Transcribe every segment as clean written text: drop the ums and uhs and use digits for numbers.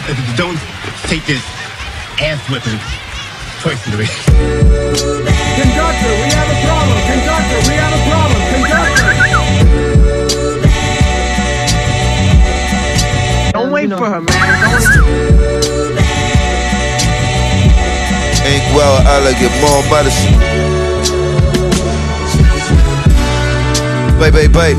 Don't take this ass whipping personally. Conductor, we have a problem. Conductor, we have a problem. Conductor. Don't wait for her, man. Ain't well elegant, more medicine. Babe.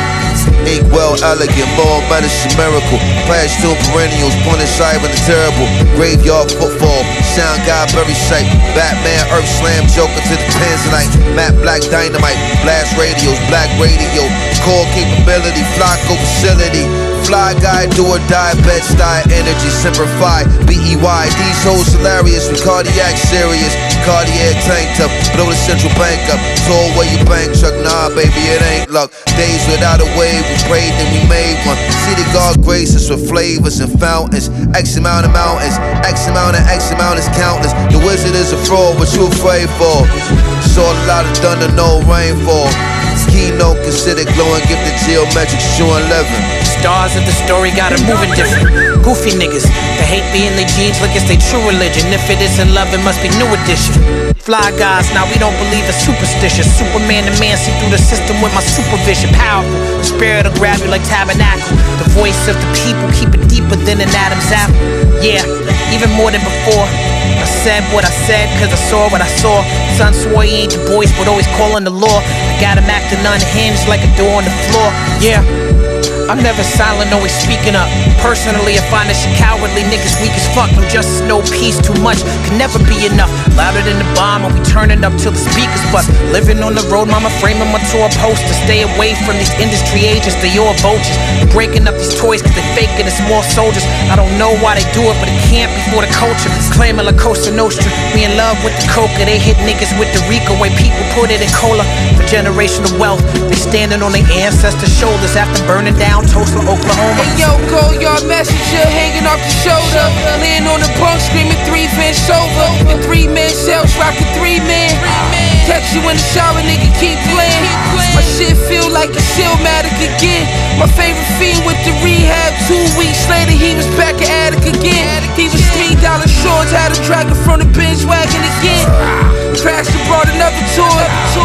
Ain't well elegant, more medicine, miracle. Past two perennials, point inside when it's terrible. Graveyard football, sound guy, very sight. Batman, Earth Slam, Joker to the Tanzanite. Matte Black Dynamite, blast radios, black radio. Core capability, Flocko facility. Fly guy, do or die, bed style, energy, simplify, BEY. These hoes hilarious, with cardiac serious. Cardiac tank top, blow the central bank up. Told where your bank truck, nah baby, it ain't luck. Days without a wave, we prayed then we made one. See the God grace us with flavors and fountains. X amount of mountains, X amount is countless. The wizard is a fraud, what you afraid for? Saw a lot of thunder, no rainfall. Keynote considered glowing, give the geometric shoe 11. Stars of the story got it moving different. Goofy niggas that hate being their jeans like it's their true religion. If it isn't love, it must be new edition. Fly guys, now we don't believe it's superstitious. Superman the man, see through the system with my supervision. Powerful, the spirit will grab you like tabernacle. The voice of the people, keep it deeper than an Adam's apple. Yeah, even more than before. I said what I said, cause I saw what I saw. Son swore he ain't the voice, but always calling the law. I got him acting unhinged like a door on the floor. Yeah, I'm never silent, always speaking up. Personally, I find this shit cowardly. Niggas weak as fuck, no justice, no peace, too much can never be enough. Louder than the bomb, and we turning up till the speakers bust. Living on the road, mama framing my tour poster. Stay away from these industry agents, they all vultures. Breaking up these toys cause they faking it's more soldiers. I don't know why they do it, but it can't be for the culture. Claiming La Costa Nostra, we in love with the coca. They hit niggas with the Rica, way people put it in cola. For generational wealth, they standing on their ancestors' shoulders after burning down Tulsa, Oklahoma. Hey yo, go yard messenger hanging off the shoulder. Laying on the bunk screaming 3 Vince over. And 3-man cells rocking 3-man. Catch you in the shower, nigga, keep playing. My shit feel like it's Illmatic again. My favorite fiend with the rehab. 2 weeks later, he was back at Attic again. He was $3 short, had him dragging from the bench wagon again. Crashed and brought another tour.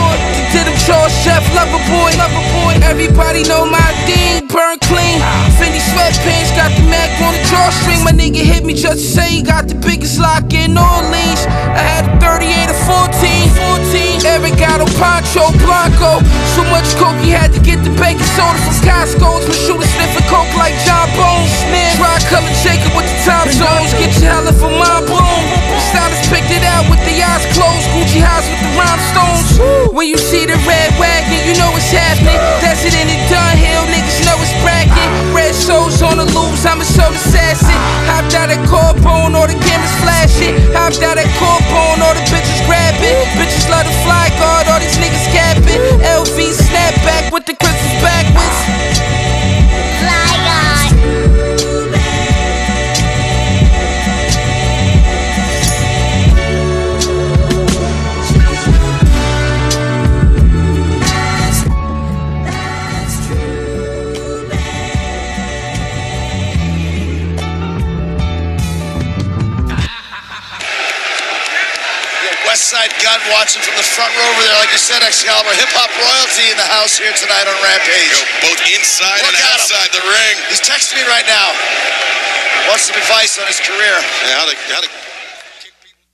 Did him Charles Chef, lover boy. Everybody know my thing, burn clean. Fendi sweatpants, got the Mac on the drawstring. My nigga hit me just to say he got the biggest lock in New Orleans. I had a 38 or 14. Eric got a Pancho Blanco. So much coke he had to get the baking soda from Costco's. My shooter sniffing coke like John Bones. Dry color Jacob with the time zones. Get your hell if a mind blown. The stylist picked it out with the eyes closed. Gucci house with the rhinestones. When you see the red wagon, you know what's happening. That's it in the Dunhill, niggas know it's bracket. Red shows on the loose, I'm a show assassin. Hopped out at Corbone, all the cameras flashing. Hopped out at Corbone, all the bitches grabbing. Bitches love the fly guard, all these niggas capping. LV snapback with the crystals backwards. Fly guard. Westside Gun watching from the front row over there. Like you said, Excalibur, hip-hop royalty in the house here tonight on Rampage. Yo, both inside and outside the ring. He's texting me right now. Wants some advice on his career. Yeah, how to